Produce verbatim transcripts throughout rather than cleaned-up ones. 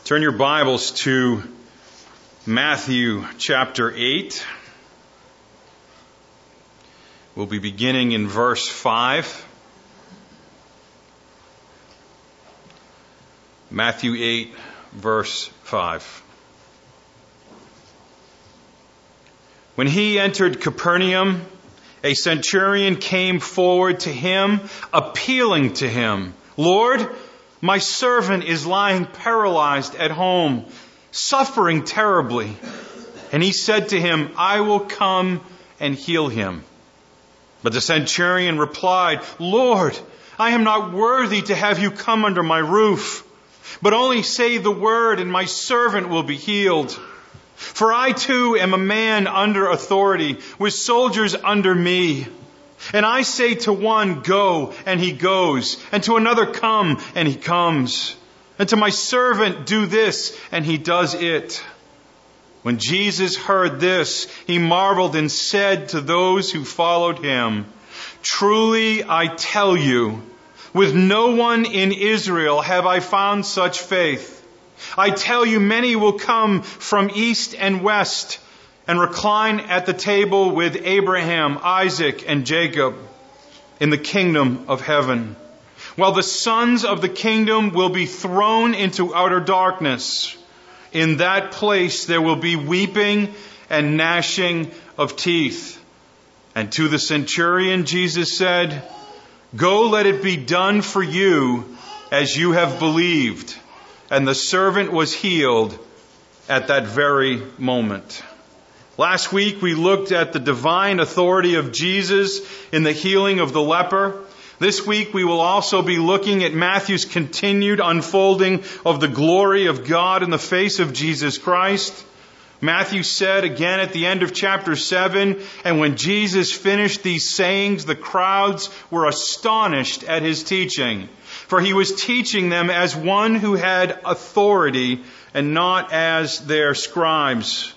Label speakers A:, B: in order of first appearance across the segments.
A: Turn your Bibles to Matthew chapter eight. We'll be beginning in verse five. Matthew eight, verse five. When he entered Capernaum, a centurion came forward to him, appealing to him, "Lord, my servant is lying paralyzed at home, suffering terribly." And he said to him, "I will come and heal him." But the centurion replied, "Lord, I am not worthy to have you come under my roof, but only say the word and my servant will be healed. For I too am a man under authority, with soldiers under me. And I say to one, 'Go,' and he goes, and to another, 'Come,' and he comes, and to my servant, 'Do this,' and he does it." When Jesus heard this, he marveled and said to those who followed him, "Truly I tell you, with no one in Israel have I found such faith. I tell you, many will come from east and west and recline at the table with Abraham, Isaac, and Jacob in the kingdom of heaven, while the sons of the kingdom will be thrown into outer darkness. In that place there will be weeping and gnashing of teeth." And to the centurion Jesus said, "Go, let it be done for you as you have believed." And the servant was healed at that very moment. Last week we looked at the divine authority of Jesus in the healing of the leper. This week we will also be looking at Matthew's continued unfolding of the glory of God in the face of Jesus Christ. Matthew said again at the end of chapter seven, "And when Jesus finished these sayings, the crowds were astonished at his teaching. For he was teaching them as one who had authority and not as their scribes."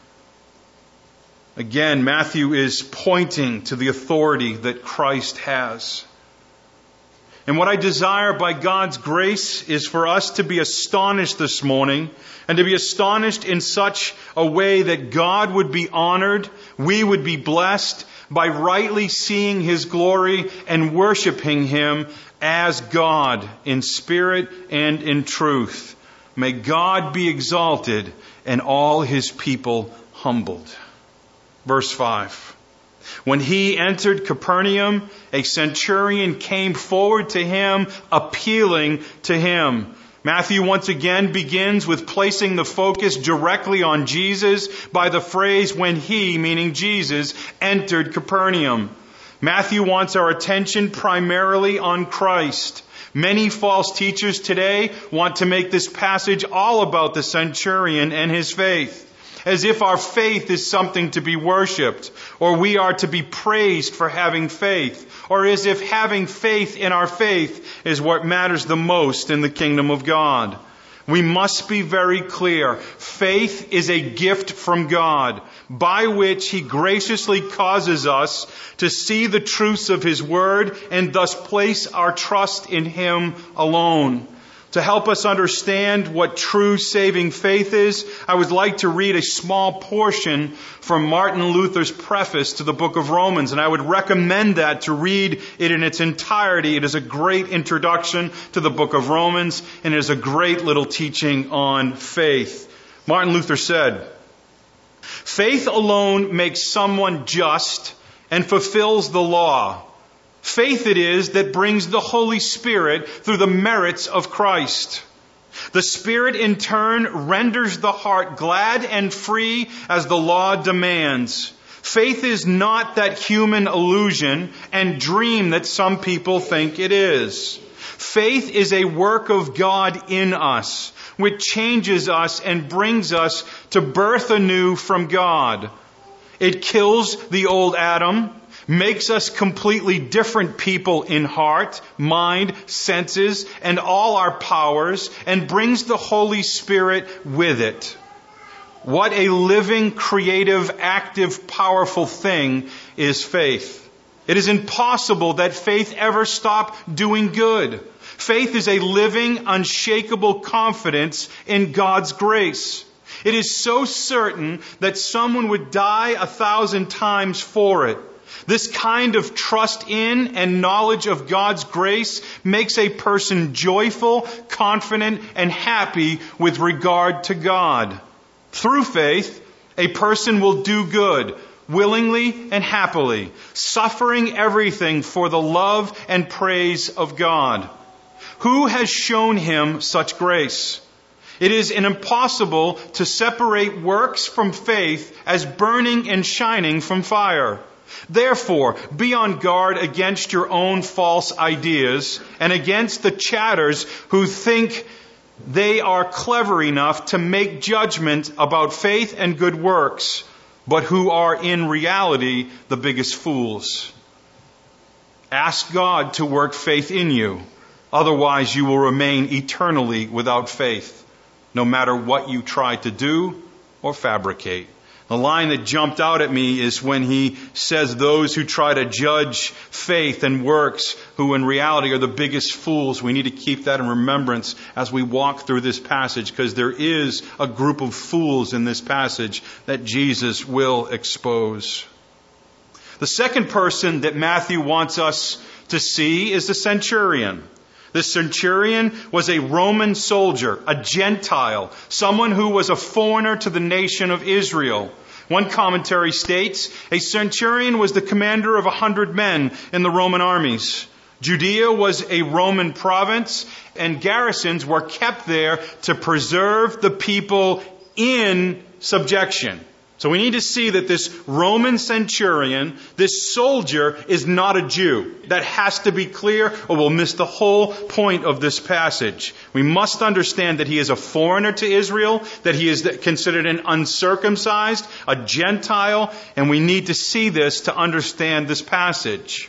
A: Again, Matthew is pointing to the authority that Christ has. And what I desire by God's grace is for us to be astonished this morning, and to be astonished in such a way that God would be honored, we would be blessed by rightly seeing his glory and worshiping him as God in spirit and in truth. May God be exalted and all his people humbled. Verse five. When he entered Capernaum, a centurion came forward to him, appealing to him. Matthew once again begins with placing the focus directly on Jesus by the phrase, "when he," meaning Jesus, entered Capernaum. Matthew wants our attention primarily on Christ. Many false teachers today want to make this passage all about the centurion and his faith, as if our faith is something to be worshipped, or we are to be praised for having faith, or as if having faith in our faith is what matters the most in the kingdom of God. We must be very clear. Faith is a gift from God, by which he graciously causes us to see the truths of his word and thus place our trust in him alone. To help us understand what true saving faith is, I would like to read a small portion from Martin Luther's preface to the book of Romans, and I would recommend that to read it in its entirety. It is a great introduction to the book of Romans, and it is a great little teaching on faith. Martin Luther said, "Faith alone makes someone just and fulfills the law. Faith it is that brings the Holy Spirit through the merits of Christ. The Spirit in turn renders the heart glad and free as the law demands. Faith is not that human illusion and dream that some people think it is. Faith is a work of God in us, which changes us and brings us to birth anew from God. It kills the old Adam, makes us completely different people in heart, mind, senses, and all our powers, and brings the Holy Spirit with it. What a living, creative, active, powerful thing is faith. It is impossible that faith ever stop doing good. Faith is a living, unshakable confidence in God's grace. It is so certain that someone would die a thousand times for it. This kind of trust in and knowledge of God's grace makes a person joyful, confident, and happy with regard to God. Through faith, a person will do good, willingly and happily, suffering everything for the love and praise of God. Who has shown him such grace? It is impossible to separate works from faith as burning and shining from fire. Therefore, be on guard against your own false ideas and against the chatters who think they are clever enough to make judgment about faith and good works, but who are in reality the biggest fools. Ask God to work faith in you. Otherwise, you will remain eternally without faith, no matter what you try to do or fabricate. The line that jumped out at me is when he says those who try to judge faith and works, who in reality are the biggest fools. We need to keep that in remembrance as we walk through this passage, because there is a group of fools in this passage that Jesus will expose. The second person that Matthew wants us to see is the centurion. The centurion was a Roman soldier, a Gentile, someone who was a foreigner to the nation of Israel. One commentary states, a centurion was the commander of a hundred men in the Roman armies. Judea was a Roman province, and garrisons were kept there to preserve the people in subjection. So we need to see that this Roman centurion, this soldier, is not a Jew. That has to be clear, or we'll miss the whole point of this passage. We must understand that he is a foreigner to Israel, that he is considered an uncircumcised, a Gentile, and we need to see this to understand this passage.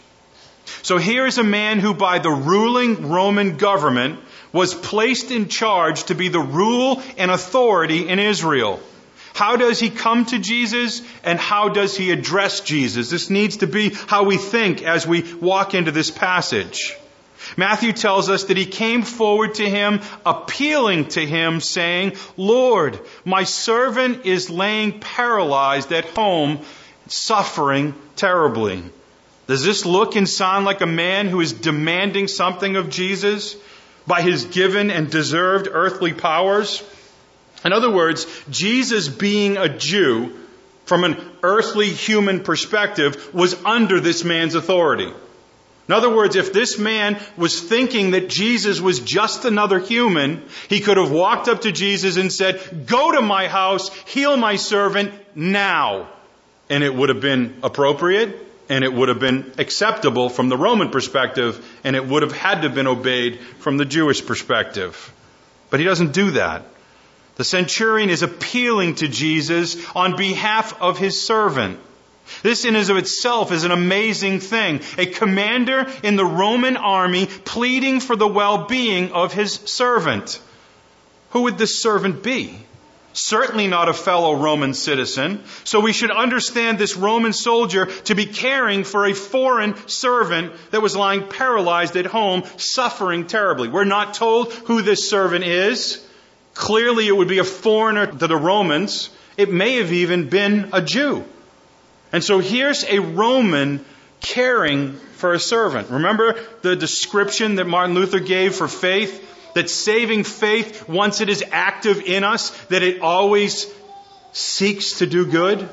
A: So here is a man who by the ruling Roman government was placed in charge to be the rule and authority in Israel. How does he come to Jesus, and how does he address Jesus? This needs to be how we think as we walk into this passage. Matthew tells us that he came forward to him, appealing to him, saying, "Lord, my servant is laying paralyzed at home, suffering terribly." Does this look and sound like a man who is demanding something of Jesus by his given and deserved earthly powers? In other words, Jesus, being a Jew, from an earthly human perspective, was under this man's authority. In other words, if this man was thinking that Jesus was just another human, he could have walked up to Jesus and said, "Go to my house, heal my servant now." And it would have been appropriate, and it would have been acceptable from the Roman perspective, and it would have had to have been obeyed from the Jewish perspective. But he doesn't do that. The centurion is appealing to Jesus on behalf of his servant. This in and of itself is an amazing thing. A commander in the Roman army pleading for the well-being of his servant. Who would this servant be? Certainly not a fellow Roman citizen. So we should understand this Roman soldier to be caring for a foreign servant that was lying paralyzed at home, suffering terribly. We're not told who this servant is. Clearly, it would be a foreigner to the Romans. It may have even been a Jew. And so here's a Roman caring for a servant. Remember the description that Martin Luther gave for faith? That saving faith, once it is active in us, that it always seeks to do good?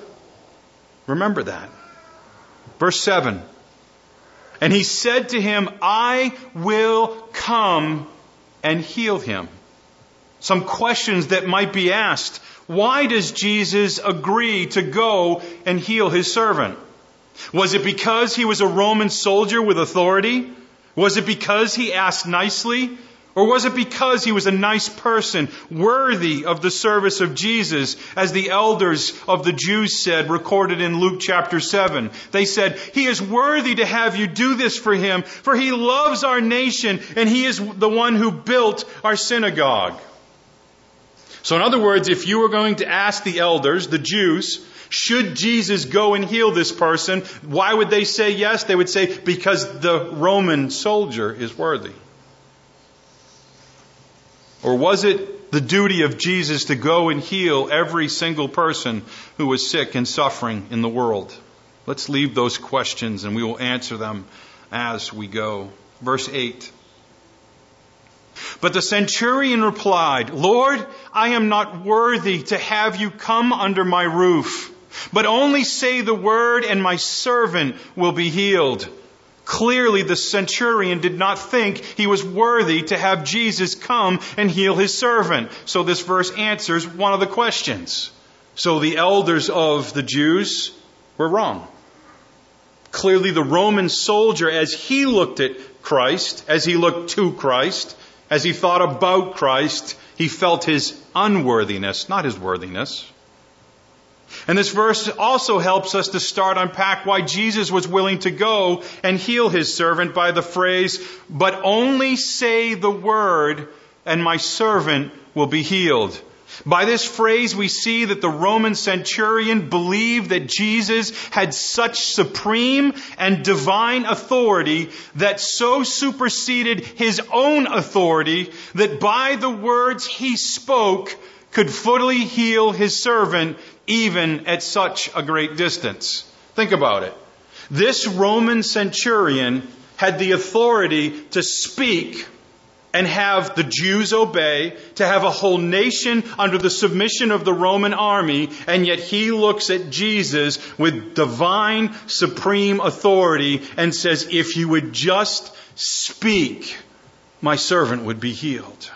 A: Remember that. Verse seven. And he said to him, "I will come and heal him." Some questions that might be asked. Why does Jesus agree to go and heal his servant? Was it because he was a Roman soldier with authority? Was it because he asked nicely? Or was it because he was a nice person, worthy of the service of Jesus, as the elders of the Jews said, recorded in Luke chapter seven? They said, "He is worthy to have you do this for him, for he loves our nation, and he is the one who built our synagogue." So in other words, if you were going to ask the elders, the Jews, should Jesus go and heal this person, why would they say yes? They would say, because the Roman soldier is worthy. Or was it the duty of Jesus to go and heal every single person who was sick and suffering in the world? Let's leave those questions and we will answer them as we go. Verse eight. But the centurion replied, Lord, I am not worthy to have you come under my roof, but only say the word and my servant will be healed. Clearly, the centurion did not think he was worthy to have Jesus come and heal his servant. So this verse answers one of the questions. So the elders of the Jews were wrong. Clearly, the Roman soldier, as he looked at Christ, as he looked to Christ, as he thought about Christ, he felt his unworthiness, not his worthiness. And this verse also helps us to start unpack why Jesus was willing to go and heal his servant by the phrase, but only say the word and my servant will be healed. By this phrase, we see that the Roman centurion believed that Jesus had such supreme and divine authority that so superseded his own authority that by the words he spoke could fully heal his servant even at such a great distance. Think about it. This Roman centurion had the authority to speak and have the Jews obey, to have a whole nation under the submission of the Roman army, and yet he looks at Jesus with divine supreme authority and says, if you would just speak, my servant would be healed.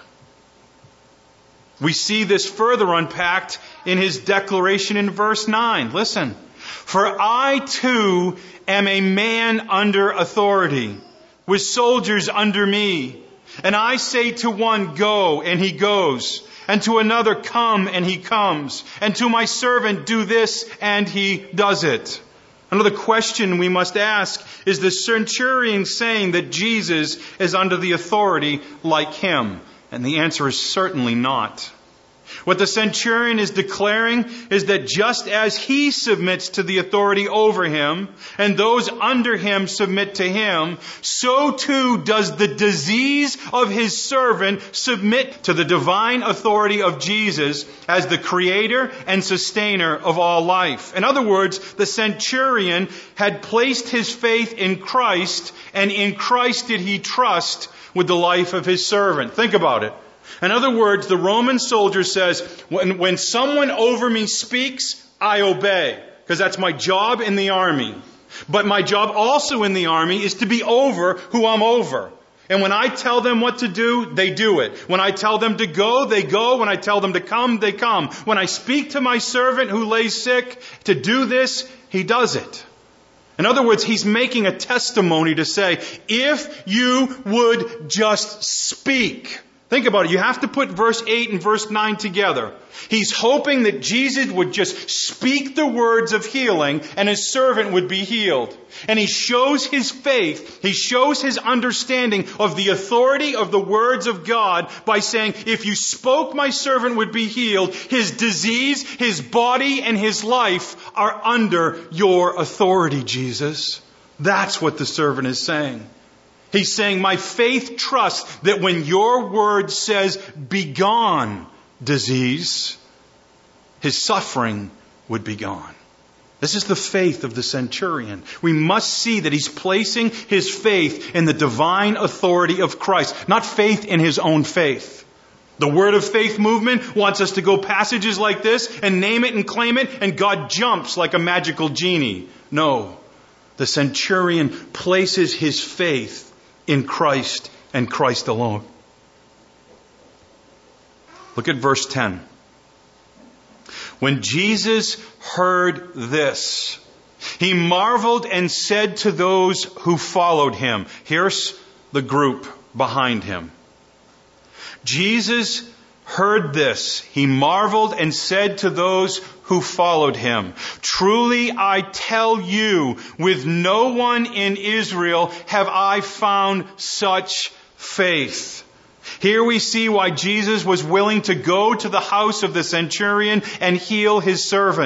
A: We see this further unpacked in his declaration in verse nine. Listen. For I too am a man under authority, with soldiers under me. And I say to one, go, and he goes. And to another, come, and he comes. And to my servant, do this, and he does it. Another question we must ask, is the centurion saying that Jesus is under the authority like him? And the answer is certainly not. What the centurion is declaring is that just as he submits to the authority over him, and those under him submit to him, so too does the disease of his servant submit to the divine authority of Jesus as the creator and sustainer of all life. In other words, the centurion had placed his faith in Christ, and in Christ did he trust with the life of his servant. Think about it. In other words, the Roman soldier says, when, when someone over me speaks, I obey, because that's my job in the army. But my job also in the army is to be over who I'm over. And when I tell them what to do, they do it. When I tell them to go, they go. When I tell them to come, they come. When I speak to my servant who lays sick to do this, he does it. In other words, he's making a testimony to say, if you would just speak. Think about it. You have to put verse eight and verse nine together. He's hoping that Jesus would just speak the words of healing and his servant would be healed. And he shows his faith. He shows his understanding of the authority of the words of God by saying, if you spoke, my servant would be healed. His disease, his body, and his life are under your authority, Jesus. That's what the servant is saying. He's saying, my faith trusts that when your word says, be gone, disease, his suffering would be gone. This is the faith of the centurion. We must see that he's placing his faith in the divine authority of Christ, not faith in his own faith. The Word of Faith movement wants us to go passages like this and name it and claim it, and God jumps like a magical genie. No, the centurion places his faith in Christ and Christ alone. Look at verse ten. When Jesus heard this, he marveled and said to those who followed him. Here's the group behind him. Jesus heard this. He marveled and said to those who followed him, truly I tell you, with no one in Israel have I found such faith. Here we see why Jesus was willing to go to the house of the centurion and heal his servant.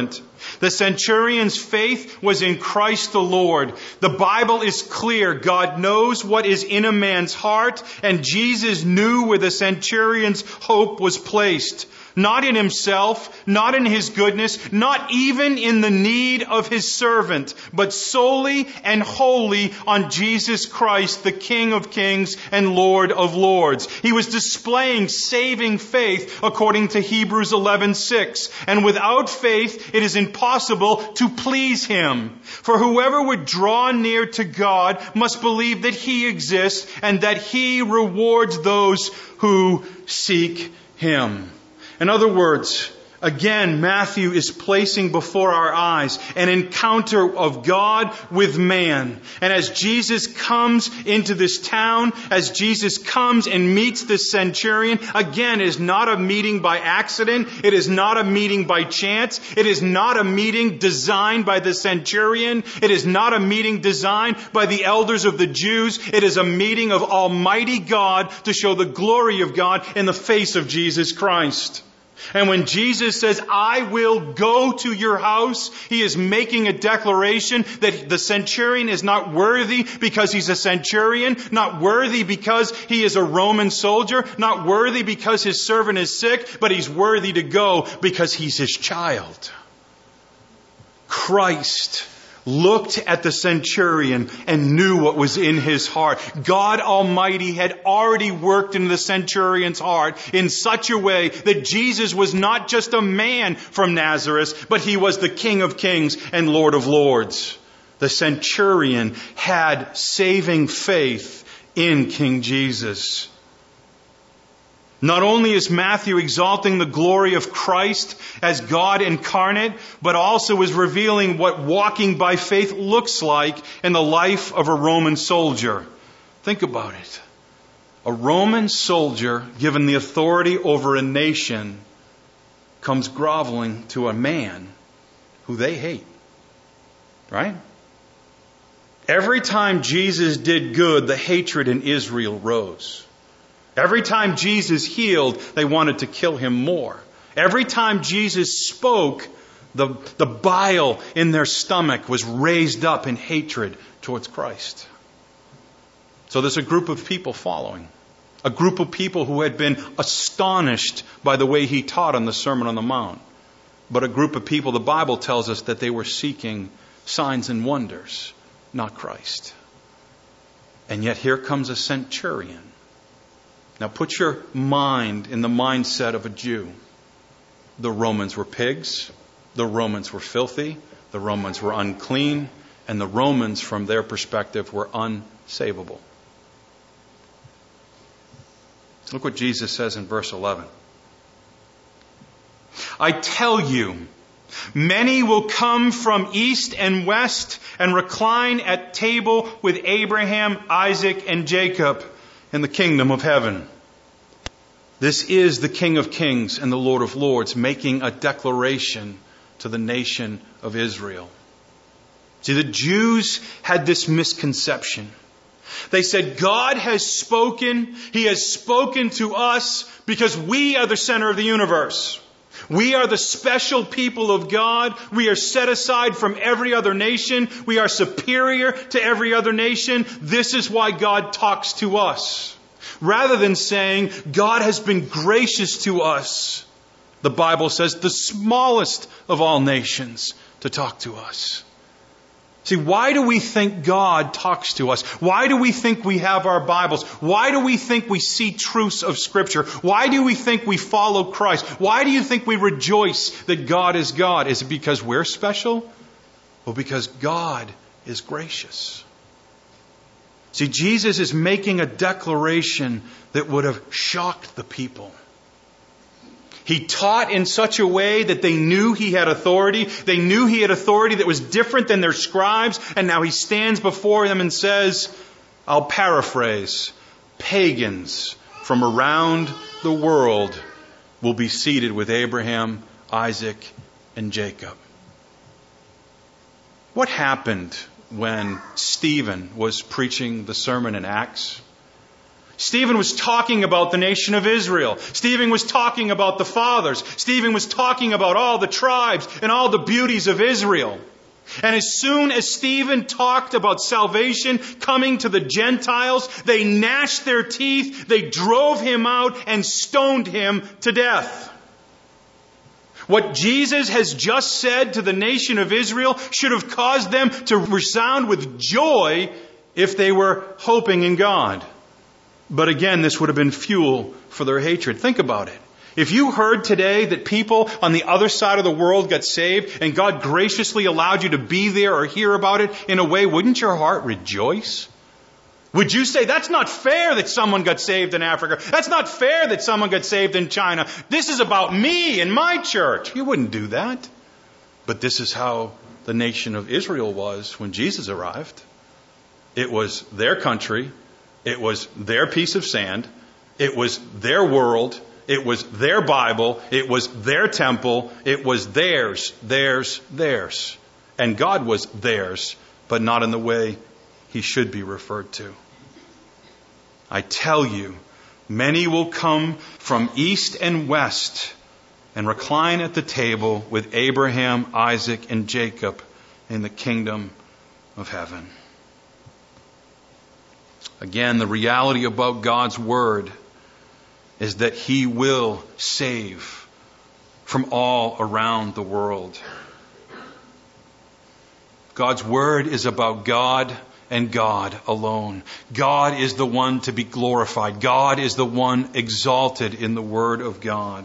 A: The centurion's faith was in Christ the Lord. The Bible is clear. God knows what is in a man's heart, and Jesus knew where the centurion's hope was placed. Not in himself, not in his goodness, not even in the need of his servant, but solely and wholly on Jesus Christ, the King of Kings and Lord of Lords. He was displaying saving faith according to Hebrews eleven six. And without faith, it is impossible to please Him. For whoever would draw near to God must believe that He exists and that He rewards those who seek Him. In other words, again, Matthew is placing before our eyes an encounter of God with man. And as Jesus comes into this town, as Jesus comes and meets this centurion, again, it is not a meeting by accident. It is not a meeting by chance. It is not a meeting designed by the centurion. It is not a meeting designed by the elders of the Jews. It is a meeting of Almighty God to show the glory of God in the face of Jesus Christ. And when Jesus says, I will go to your house, He is making a declaration that the centurion is not worthy because he's a centurion, not worthy because he is a Roman soldier, not worthy because his servant is sick, but he's worthy to go because he's His child. Christ looked at the centurion and knew what was in his heart. God Almighty had already worked in the centurion's heart in such a way that Jesus was not just a man from Nazareth, but He was the King of Kings and Lord of Lords. The centurion had saving faith in King Jesus. Not only is Matthew exalting the glory of Christ as God incarnate, but also is revealing what walking by faith looks like in the life of a Roman soldier. Think about it. A Roman soldier, given the authority over a nation, comes groveling to a man who they hate. Right? Every time Jesus did good, the hatred in Israel rose. Every time Jesus healed, they wanted to kill Him more. Every time Jesus spoke, the, the bile in their stomach was raised up in hatred towards Christ. So there's a group of people following. A group of people who had been astonished by the way He taught on the Sermon on the Mount. But a group of people, the Bible tells us that they were seeking signs and wonders, not Christ. And yet here comes a centurion. Now put your mind in the mindset of a Jew. The Romans were pigs. The Romans were filthy. The Romans were unclean. And the Romans, from their perspective, were unsavable. Look what Jesus says in verse eleven. I tell you, many will come from east and west and recline at table with Abraham, Isaac, and Jacob in the kingdom of heaven. This is the King of Kings and the Lord of Lords making a declaration to the nation of Israel. See, the Jews had this misconception. They said, God has spoken. He has spoken to us because we are the center of the universe. We are the special people of God. We are set aside from every other nation. We are superior to every other nation. This is why God talks to us. Rather than saying, God has been gracious to us, the Bible says, the smallest of all nations to talk to us. See, why do we think God talks to us? Why do we think we have our Bibles? Why do we think we see truths of Scripture? Why do we think we follow Christ? Why do you think we rejoice that God is God? Is it because we're special? Or because God is gracious? See, Jesus is making a declaration that would have shocked the people. He taught in such a way that they knew He had authority. They knew He had authority that was different than their scribes. And now He stands before them and says, I'll paraphrase, pagans from around the world will be seated with Abraham, Isaac, and Jacob. What happened when Stephen was preaching the sermon in Acts? Stephen was talking about the nation of Israel. Stephen was talking about the fathers. Stephen was talking about all the tribes and all the beauties of Israel. And as soon as Stephen talked about salvation coming to the Gentiles, they gnashed their teeth, they drove him out and stoned him to death. What Jesus has just said to the nation of Israel should have caused them to resound with joy if they were hoping in God. But again, this would have been fuel for their hatred. Think about it. If you heard today that people on the other side of the world got saved and God graciously allowed you to be there or hear about it in a way, wouldn't your heart rejoice? Would you say, that's not fair that someone got saved in Africa. That's not fair that someone got saved in China. This is about me and my church. You wouldn't do that. But this is how the nation of Israel was when Jesus arrived. It was their country. It was their piece of sand. It was their world. It was their Bible. It was their temple. It was theirs, theirs, theirs. And God was theirs, but not in the way He should be referred to. I tell you, many will come from east and west and recline at the table with Abraham, Isaac, and Jacob in the kingdom of heaven. Again, the reality about God's Word is that He will save from all around the world. God's Word is about God and God alone. God is the one to be glorified. God is the one exalted in the Word of God.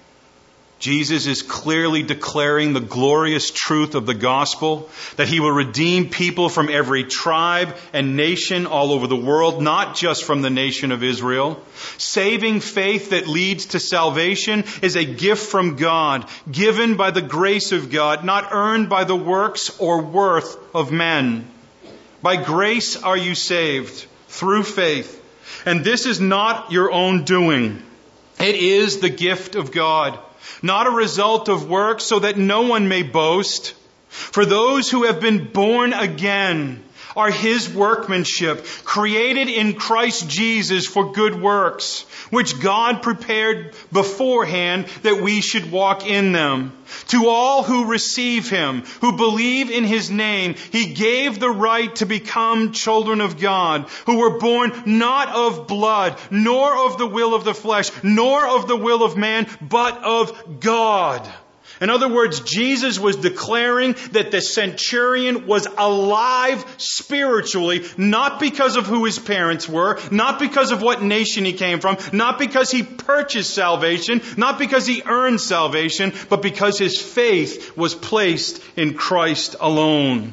A: Jesus is clearly declaring the glorious truth of the gospel, that He will redeem people from every tribe and nation all over the world, not just from the nation of Israel. Saving faith that leads to salvation is a gift from God, given by the grace of God, not earned by the works or worth of men. By grace are you saved, through faith. And this is not your own doing. It is the gift of God, not a result of works, so that no one may boast. For those who have been born again are His workmanship, created in Christ Jesus for good works, which God prepared beforehand that we should walk in them. To all who receive Him, who believe in His name, He gave the right to become children of God, who were born not of blood, nor of the will of the flesh, nor of the will of man, but of God. In other words, Jesus was declaring that the centurion was alive spiritually, not because of who his parents were, not because of what nation he came from, not because he purchased salvation, not because he earned salvation, but because his faith was placed in Christ alone.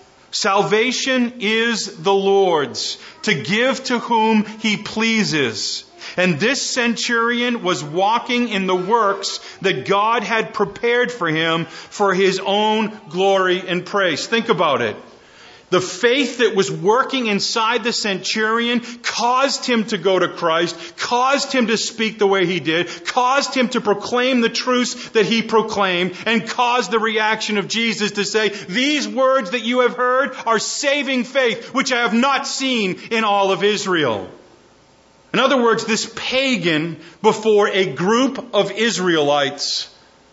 A: Salvation is the Lord's, to give to whom He pleases. And this centurion was walking in the works that God had prepared for him for His own glory and praise. Think about it. The faith that was working inside the centurion caused him to go to Christ, caused him to speak the way he did, caused him to proclaim the truths that he proclaimed, and caused the reaction of Jesus to say, these words that you have heard are saving faith, which I have not seen in all of Israel. In other words, this pagan before a group of Israelites,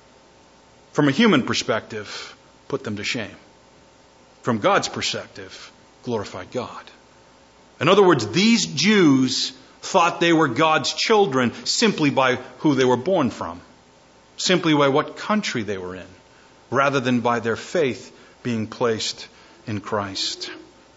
A: from a human perspective, put them to shame. From God's perspective, glorified God. In other words, these Jews thought they were God's children simply by who they were born from, simply by what country they were in, rather than by their faith being placed in Christ.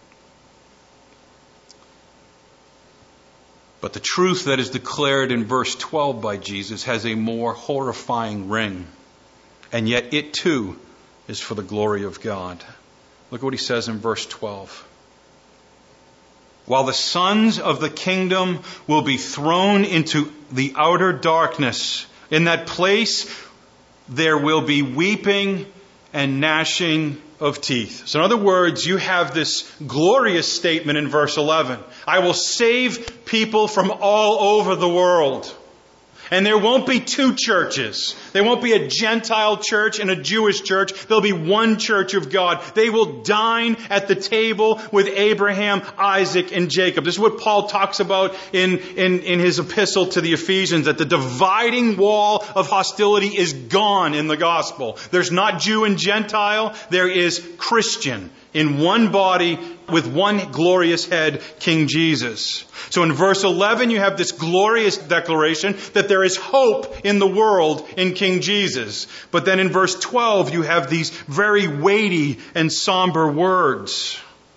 A: But the truth that is declared in verse twelve by Jesus has a more horrifying ring. And yet it too is for the glory of God. Look at what He says in verse twelve. While the sons of the kingdom will be thrown into the outer darkness, in that place there will be weeping and gnashing of teeth. So in other words, you have this glorious statement in verse eleven. I will save people from all over the world. And there won't be two churches. There won't be a Gentile church and a Jewish church. There'll be one church of God. They will dine at the table with Abraham, Isaac, and Jacob. This is what Paul talks about in, in, in his epistle to the Ephesians, that the dividing wall of hostility is gone in the gospel. There's not Jew and Gentile. There is Christian in one body with one glorious head, King Jesus. So in verse eleven, you have this glorious declaration that there is hope in the world in King Jesus. But then in verse twelve, you have these very weighty and somber words.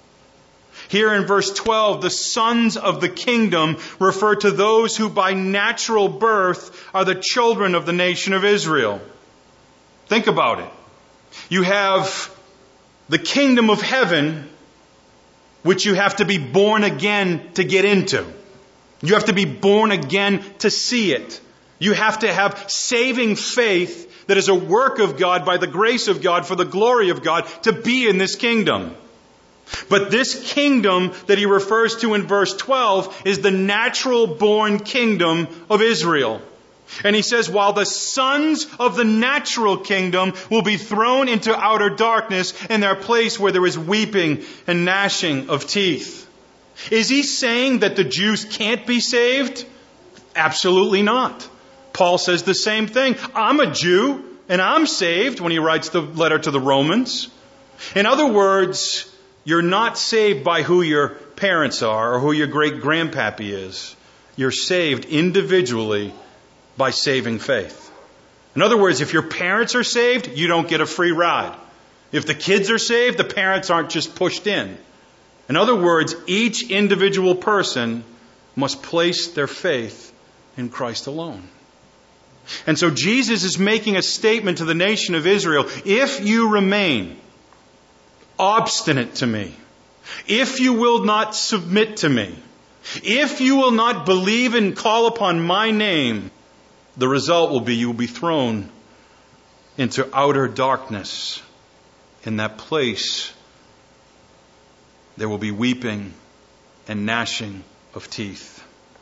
A: Here in verse twelve, the sons of the kingdom refer to those who by natural birth are the children of the nation of Israel. Think about it. You have the kingdom of heaven, which you have to be born again to get into. You have to be born again to see it. You have to have saving faith that is a work of God by the grace of God for the glory of God to be in this kingdom. But this kingdom that he refers to in verse twelve is the natural born kingdom of Israel. And he says, while the sons of the natural kingdom will be thrown into outer darkness in their place where there is weeping and gnashing of teeth. Is he saying that the Jews can't be saved? Absolutely not. Paul says the same thing. I'm a Jew and I'm saved when he writes the letter to the Romans. In other words, you're not saved by who your parents are or who your great grandpappy is. You're saved individually by saving faith. In other words, if your parents are saved, you don't get a free ride. If the kids are saved, the parents aren't just pushed in. In other words, each individual person must place their faith in Christ alone. And so Jesus is making a statement to the nation of Israel. If you remain obstinate to me, if you will not submit to me, if you will not believe and call upon my name, the result will be you will be thrown into outer darkness. In that place, there will be weeping and gnashing of teeth.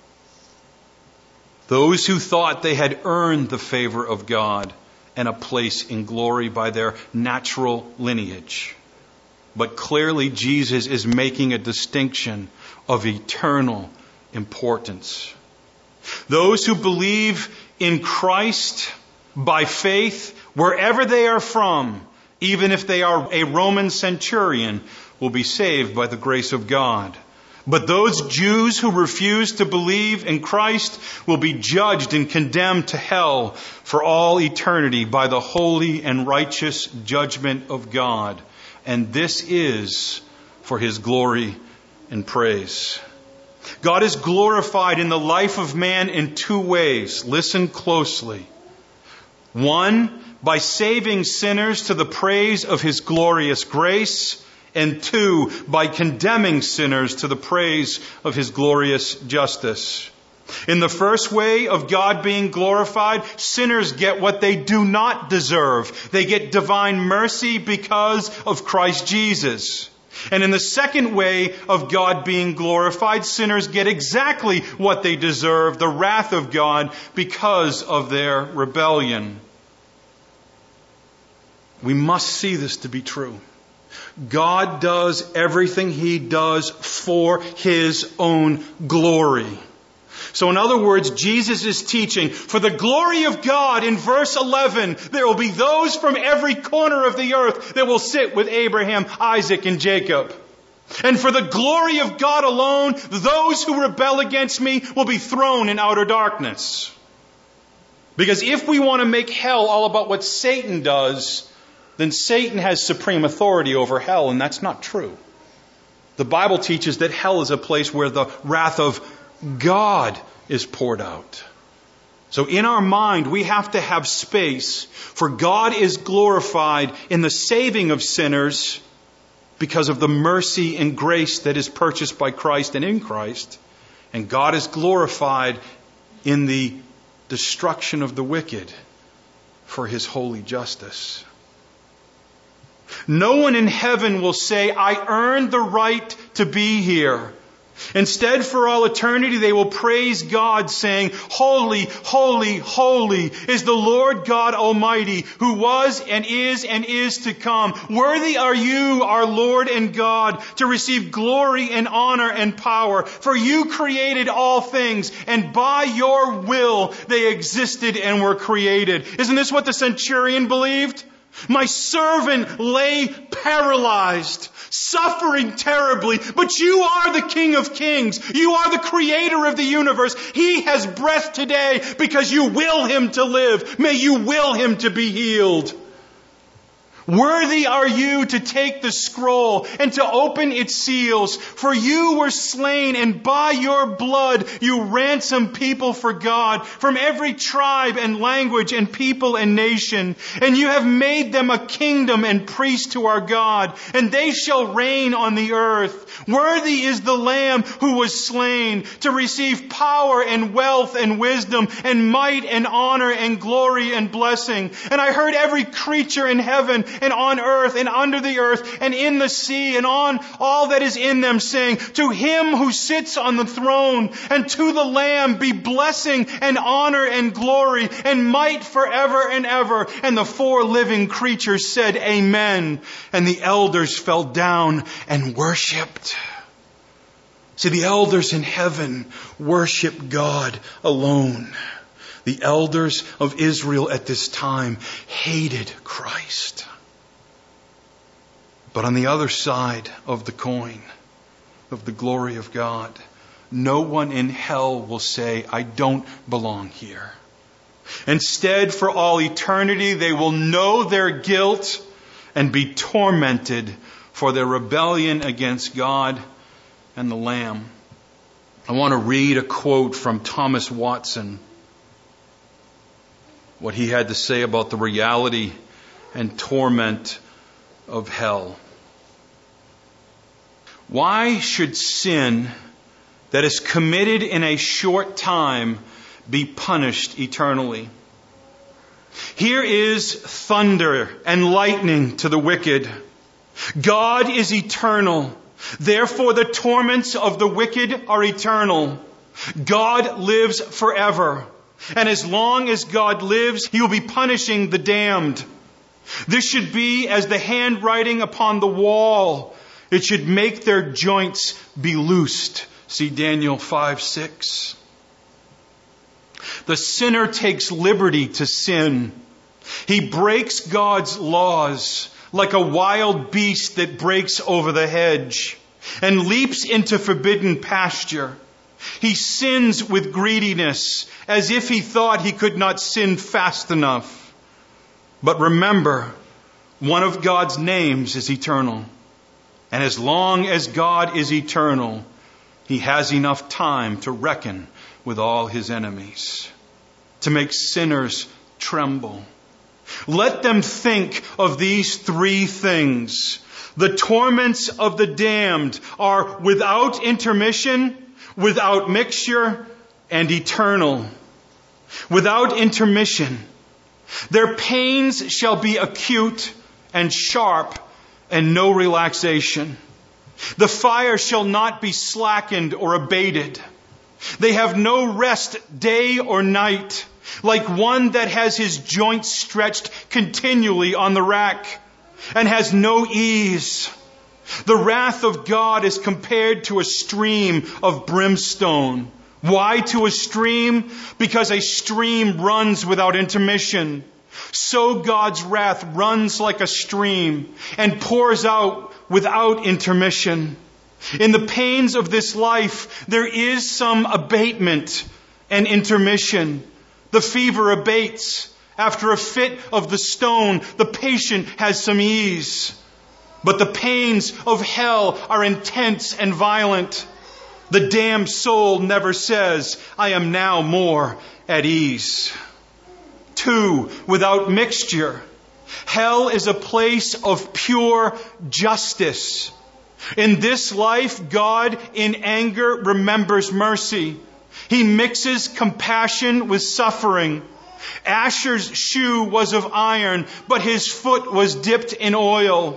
A: Those who thought they had earned the favor of God and a place in glory by their natural lineage. But clearly Jesus is making a distinction of eternal importance. Those who believe in Christ by faith, wherever they are from, even if they are a Roman centurion, will be saved by the grace of God. But those Jews who refuse to believe in Christ will be judged and condemned to hell for all eternity by the holy and righteous judgment of God. And this is for His glory and praise. God is glorified in the life of man in two ways. Listen closely. One, by saving sinners to the praise of His glorious grace. And two, by condemning sinners to the praise of His glorious justice. In the first way of God being glorified, sinners get what they do not deserve. They get divine mercy because of Christ Jesus. And in the second way of God being glorified, sinners get exactly what they deserve, the wrath of God, because of their rebellion. We must see this to be true. God does everything He does for His own glory. So in other words, Jesus is teaching, for the glory of God, in verse eleven, there will be those from every corner of the earth that will sit with Abraham, Isaac, and Jacob. And for the glory of God alone, those who rebel against me will be thrown in outer darkness. Because if we want to make hell all about what Satan does, then Satan has supreme authority over hell, and that's not true. The Bible teaches that hell is a place where the wrath of God is poured out. So in our mind, we have to have space for God is glorified in the saving of sinners because of the mercy and grace that is purchased by Christ and in Christ. And God is glorified in the destruction of the wicked for His holy justice. No one in heaven will say, I earned the right to be here. Instead, for all eternity, they will praise God, saying, "Holy, holy, holy is the Lord God Almighty, who was and is and is to come. Worthy are you, our Lord and God, to receive glory and honor and power. For you created all things, and by your will they existed and were created." Isn't this what the centurion believed? My servant lay paralyzed, suffering terribly, but you are the King of Kings. You are the creator of the universe. He has breath today because you will him to live. May you will him to be healed. Worthy are you to take the scroll and to open its seals. For you were slain, and by your blood you ransomed people for God from every tribe and language and people and nation. And you have made them a kingdom and priests to our God, and they shall reign on the earth. Worthy is the Lamb who was slain to receive power and wealth and wisdom and might and honor and glory and blessing. And I heard every creature in heaven and on earth and under the earth and in the sea and on all that is in them, saying, "To him who sits on the throne and to the Lamb be blessing and honor and glory and might forever and ever." And the four living creatures said, "Amen." And the elders fell down and worshipped. See, the elders in heaven worship God alone. The elders of Israel at this time hated Christ. But on the other side of the coin, of the glory of God, no one in hell will say, "I don't belong here." Instead, for all eternity, they will know their guilt and be tormented for their rebellion against God and the Lamb. I want to read a quote from Thomas Watson, what he had to say about the reality and torment of hell. Why should sin that is committed in a short time be punished eternally? Here is thunder and lightning to the wicked. God is eternal. Therefore, the torments of the wicked are eternal. God lives forever. And as long as God lives, He will be punishing the damned. This should be as the handwriting upon the wall. It should make their joints be loosed. See Daniel five six. The sinner takes liberty to sin. He breaks God's laws like a wild beast that breaks over the hedge and leaps into forbidden pasture. He sins with greediness as if he thought he could not sin fast enough. But remember, one of God's names is eternal. And as long as God is eternal, He has enough time to reckon with all His enemies, to make sinners tremble. Let them think of these three things. The torments of the damned are without intermission, without mixture, and eternal. Without intermission. Their pains shall be acute and sharp, and no relaxation. The fire shall not be slackened or abated. They have no rest day or night, like one that has his joints stretched continually on the rack and has no ease. The wrath of God is compared to a stream of brimstone. Why to a stream? Because a stream runs without intermission. So God's wrath runs like a stream and pours out without intermission. In the pains of this life, there is some abatement and intermission. The fever abates. After a fit of the stone, the patient has some ease. But the pains of hell are intense and violent. The damned soul never says, "I am now more at ease." Two, without mixture. Hell is a place of pure justice. In this life, God, in anger, remembers mercy. He mixes compassion with suffering. Asher's shoe was of iron, but his foot was dipped in oil.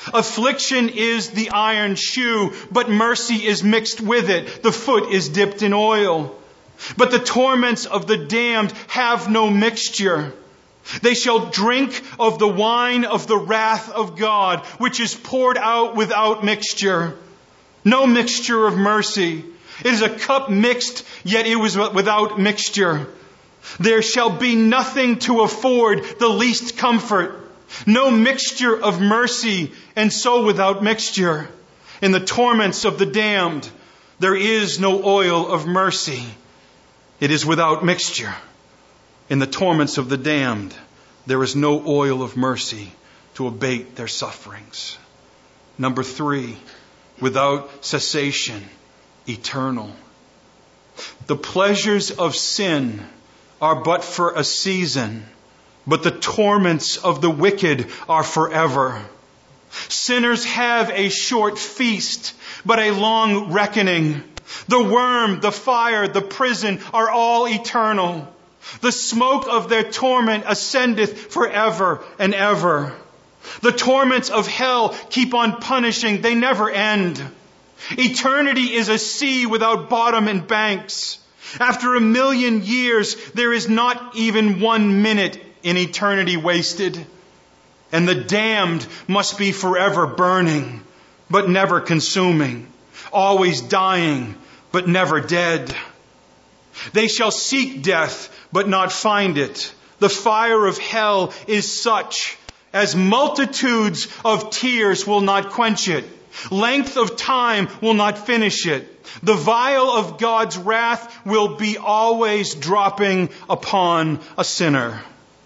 A: Affliction is the iron shoe, but mercy is mixed with it. The foot is dipped in oil. But the torments of the damned have no mixture. They shall drink of the wine of the wrath of God, which is poured out without mixture. No mixture of mercy. It is a cup mixed, yet it was without mixture. There shall be nothing to afford the least comfort. No mixture of mercy, and so without mixture. In the torments of the damned, there is no oil of mercy. It is without mixture. In the torments of the damned, there is no oil of mercy to abate their sufferings. Number three, without cessation, eternal. The pleasures of sin are but for a season, but the torments of the wicked are forever. Sinners have a short feast, but a long reckoning. The worm, the fire, the prison are all eternal. The smoke of their torment ascendeth forever and ever. The torments of hell keep on punishing. They never end. Eternity is a sea without bottom and banks. After a million years, there is not even one minute in eternity wasted. And the damned must be forever burning, but never consuming. Always dying, but never dead. They shall seek death, but not find it. The fire of hell is such as multitudes of tears will not quench it. Length of time will not finish it. The vial of God's wrath will be always dropping upon a sinner.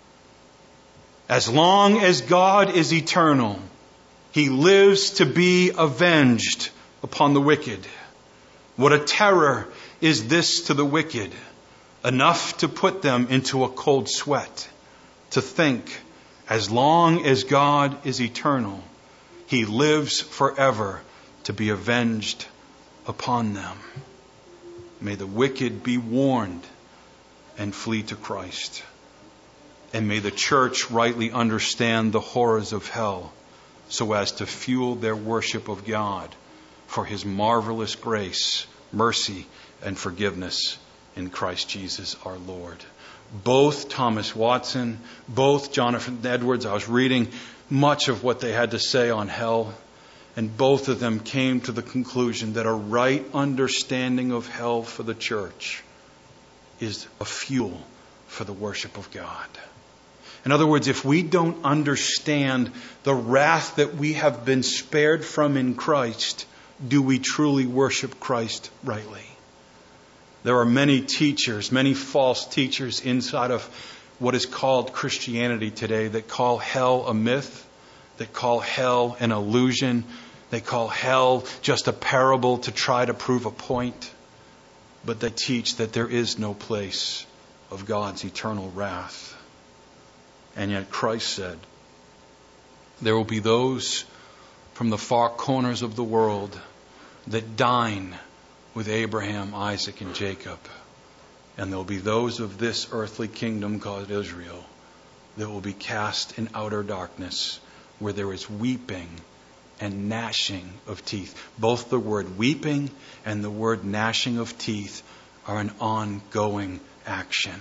A: As long as God is eternal, He lives to be avenged upon the wicked. What a terror is this to the wicked, enough to put them into a cold sweat, to think, as long as God is eternal, He lives forever to be avenged upon them. May the wicked be warned and flee to Christ. And may the church rightly understand the horrors of hell so as to fuel their worship of God for His marvelous grace, mercy, and forgiveness in Christ Jesus our Lord. Both Thomas Watson, both Jonathan Edwards, I was reading much of what they had to say on hell, and both of them came to the conclusion that a right understanding of hell for the church is a fuel for the worship of God. In other words, if we don't understand the wrath that we have been spared from in Christ, do we truly worship Christ rightly? There are many teachers, many false teachers inside of what is called Christianity today that call hell a myth, that call hell an illusion, they call hell just a parable to try to prove a point. But they teach that there is no place of God's eternal wrath. And yet Christ said, there will be those from the far corners of the world that dine with Abraham, Isaac, and Jacob. And there will be those of this earthly kingdom called Israel that will be cast in outer darkness, where there is weeping and gnashing of teeth. Both the word weeping and the word gnashing of teeth are an ongoing action.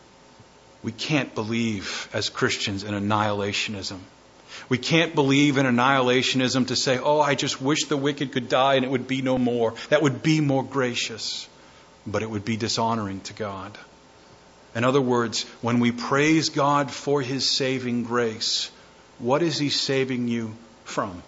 A: We can't believe as Christians in annihilationism. We can't believe in annihilationism to say, oh, I just wish the wicked could die and it would be no more. That would be more gracious, but it would be dishonoring to God. In other words, when we praise God for His saving grace, what is He saving you from?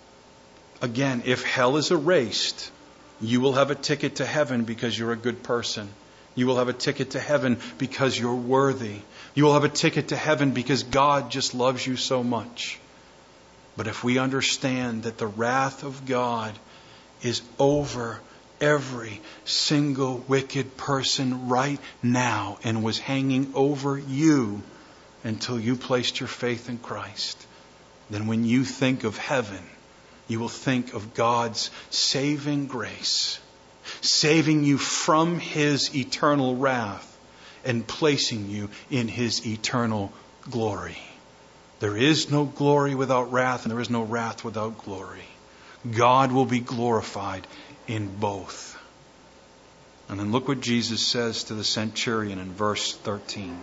A: Again, if hell is erased, you will have a ticket to heaven because you're a good person. You will have a ticket to heaven because you're worthy. You will have a ticket to heaven because God just loves you so much. But if we understand that the wrath of God is over every single wicked person right now and was hanging over you until you placed your faith in Christ, then when you think of heaven, you will think of God's saving grace, saving you from His eternal wrath and placing you in His eternal glory. There is no glory without wrath, and there is no wrath without glory. God will be glorified in both. And then look what Jesus says to the centurion in verse thirteen.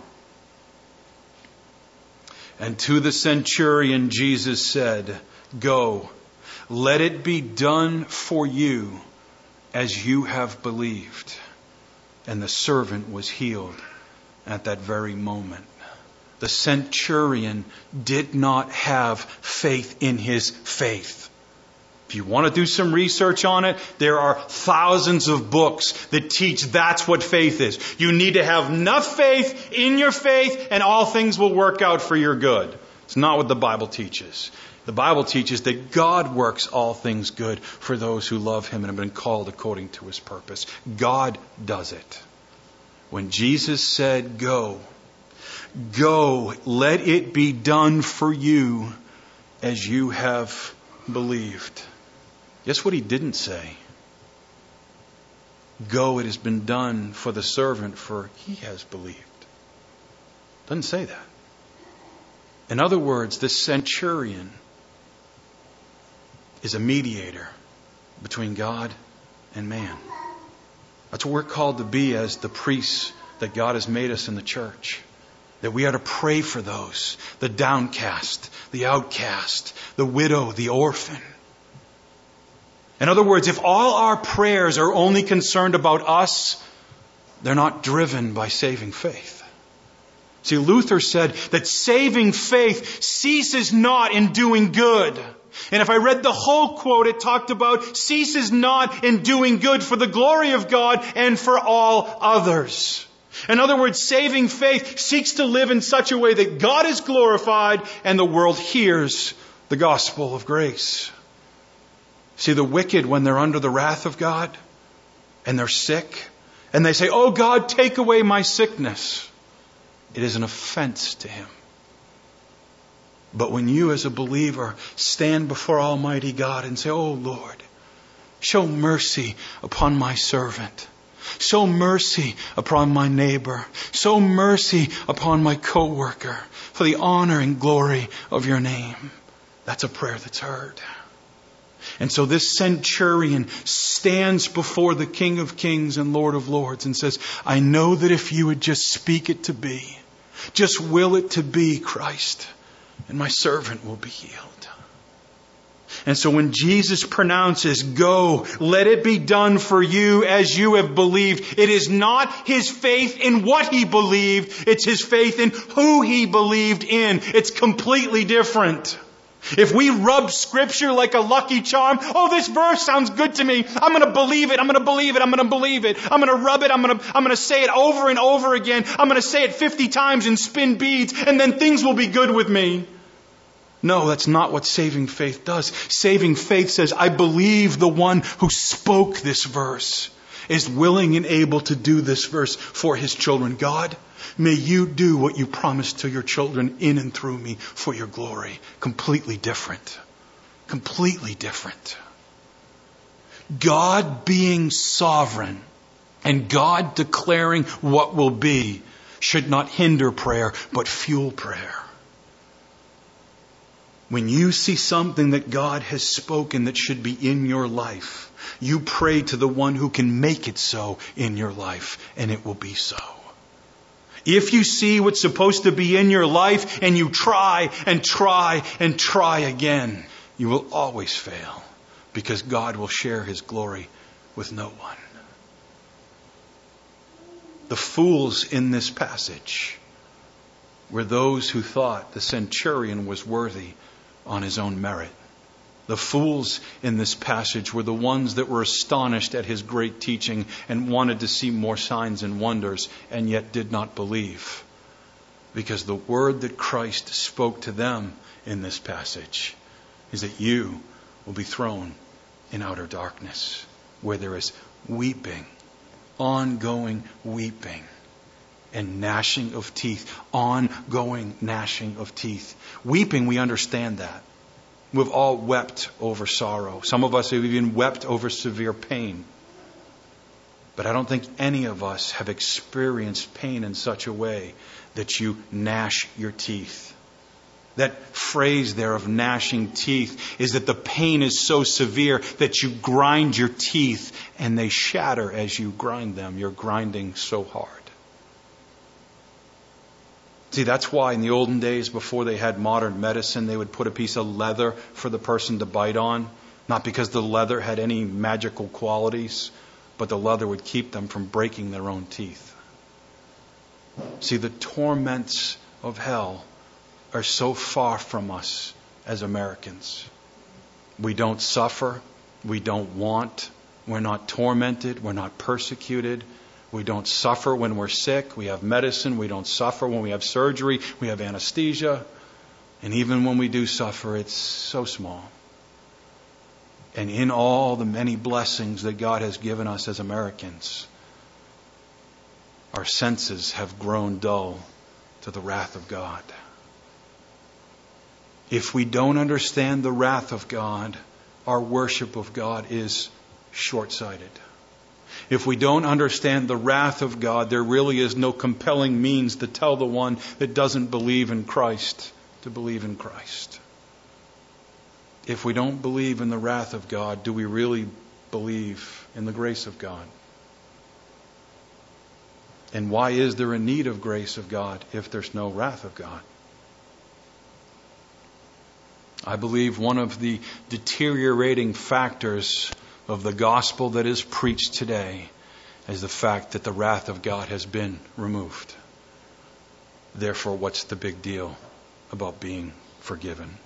A: And to the centurion Jesus said, "Go, let it be done for you as you have believed." And the servant was healed at that very moment. The centurion did not have faith in his faith. If you want to do some research on it, there are thousands of books that teach that's what faith is. You need to have enough faith in your faith and all things will work out for your good. It's not what the Bible teaches. The Bible teaches that God works all things good for those who love Him and have been called according to His purpose. God does it. When Jesus said, "Go, go, let it be done for you as you have believed." Guess what He didn't say? "Go, it has been done for the servant, for he has believed." Doesn't say that. In other words, this centurion is a mediator between God and man. That's what we're called to be as the priests that God has made us in the church. That we are to pray for those, the downcast, the outcast, the widow, the orphan. In other words, if all our prayers are only concerned about us, they're not driven by saving faith. See, Luther said that saving faith ceases not in doing good. And if I read the whole quote, it talked about ceases not in doing good for the glory of God and for all others. In other words, saving faith seeks to live in such a way that God is glorified and the world hears the gospel of grace. See, the wicked, when they're under the wrath of God and they're sick and they say, "Oh God, take away my sickness," it is an offense to Him. But when you as a believer stand before Almighty God and say, "Oh Lord, show mercy upon my servant. Show mercy upon my neighbor. Show mercy upon my co-worker for the honor and glory of your name." That's a prayer that's heard. And so this centurion stands before the King of Kings and Lord of Lords and says, "I know that if you would just speak it to be, just will it to be, Christ, and my servant will be healed." And so when Jesus pronounces, "Go, let it be done for you as you have believed," it is not His faith in what He believed. It's His faith in who He believed in. It's completely different. If we rub Scripture like a lucky charm, "Oh, this verse sounds good to me. I'm going to believe it. I'm going to believe it. I'm going to believe it. I'm going to rub it. I'm going to, I'm going to say it over and over again. I'm going to say it fifty times and spin beads, and then things will be good with me." No, that's not what saving faith does. Saving faith says, "I believe the one who spoke this verse is willing and able to do this verse for His children. God, may you do what you promised to your children in and through me for your glory." Completely different. Completely different. God being sovereign and God declaring what will be should not hinder prayer, but fuel prayer. When you see something that God has spoken that should be in your life, you pray to the one who can make it so in your life, and it will be so. If you see what's supposed to be in your life and you try and try and try again, you will always fail because God will share His glory with no one. The fools in this passage were those who thought the centurion was worthy on his own merit. The fools in this passage were the ones that were astonished at His great teaching and wanted to see more signs and wonders and yet did not believe. Because the word that Christ spoke to them in this passage is that you will be thrown in outer darkness where there is weeping, ongoing weeping, and gnashing of teeth. Ongoing gnashing of teeth. Weeping, we understand that. We've all wept over sorrow. Some of us have even wept over severe pain. But I don't think any of us have experienced pain in such a way that you gnash your teeth. That phrase there of gnashing teeth is that the pain is so severe that you grind your teeth and they shatter as you grind them. You're grinding so hard. See, that's why in the olden days, before they had modern medicine, they would put a piece of leather for the person to bite on. Not because the leather had any magical qualities, but the leather would keep them from breaking their own teeth. See, the torments of hell are so far from us as Americans. We don't suffer. We don't want. We're not tormented. We're not persecuted. We don't suffer when we're sick. We have medicine. We don't suffer when we have surgery. We have anesthesia. And even when we do suffer, it's so small. And in all the many blessings that God has given us as Americans, our senses have grown dull to the wrath of God. If we don't understand the wrath of God, our worship of God is short-sighted. If we don't understand the wrath of God, there really is no compelling means to tell the one that doesn't believe in Christ to believe in Christ. If we don't believe in the wrath of God, do we really believe in the grace of God? And why is there a need of grace of God if there's no wrath of God? I believe one of the deteriorating factors of the gospel that is preached today is the fact that the wrath of God has been removed. Therefore, what's the big deal about being forgiven?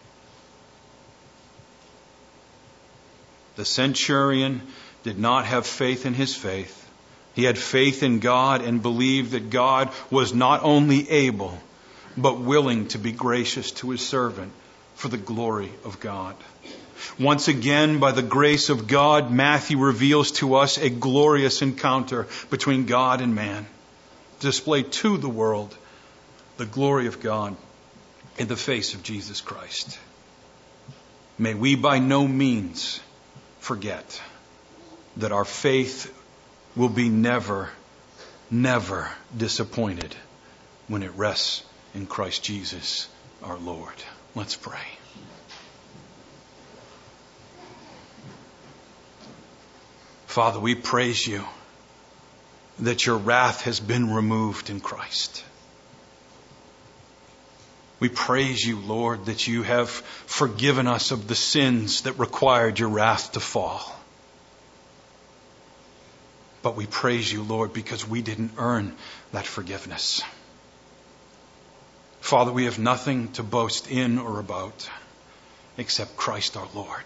A: The centurion did not have faith in his faith. He had faith in God and believed that God was not only able, but willing to be gracious to his servant for the glory of God. Once again, by the grace of God, Matthew reveals to us a glorious encounter between God and man, to display to the world the glory of God in the face of Jesus Christ. May we by no means forget that our faith will be never, never disappointed when it rests in Christ Jesus our Lord. Let's pray. Father, we praise you that your wrath has been removed in Christ. We praise you, Lord, that you have forgiven us of the sins that required your wrath to fall. But we praise you, Lord, because we didn't earn that forgiveness. Father, we have nothing to boast in or about except Christ our Lord.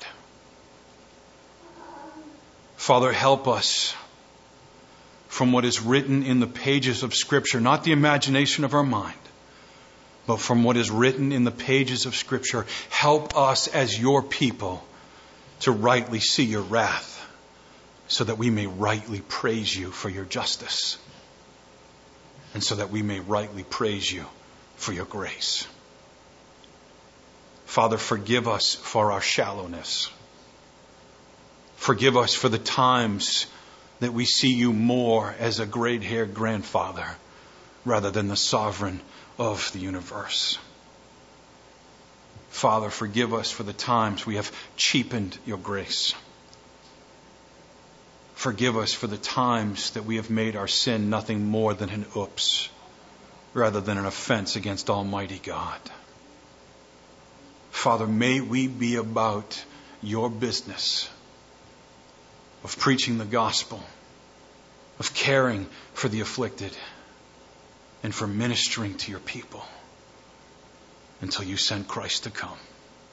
A: Father, help us from what is written in the pages of Scripture, not the imagination of our mind, but from what is written in the pages of Scripture. Help us as your people to rightly see your wrath so that we may rightly praise you for your justice and so that we may rightly praise you for your grace. Father, forgive us for our shallowness. Forgive us for the times that we see you more as a gray-haired grandfather rather than the sovereign of the universe. Father, forgive us for the times we have cheapened your grace. Forgive us for the times that we have made our sin nothing more than an oops rather than an offense against Almighty God. Father, may we be about your business of preaching the gospel, of caring for the afflicted, and for ministering to your people until you send Christ to come.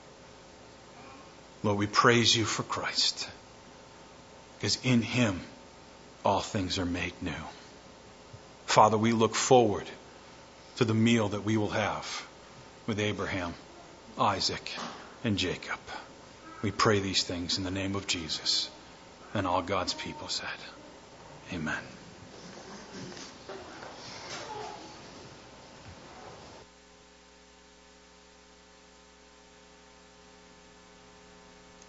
A: Lord, we praise you for Christ, because in him all things are made new. Father, we look forward to the meal that we will have with Abraham, Isaac, and Jacob. We pray these things in the name of Jesus. And all God's people said, amen.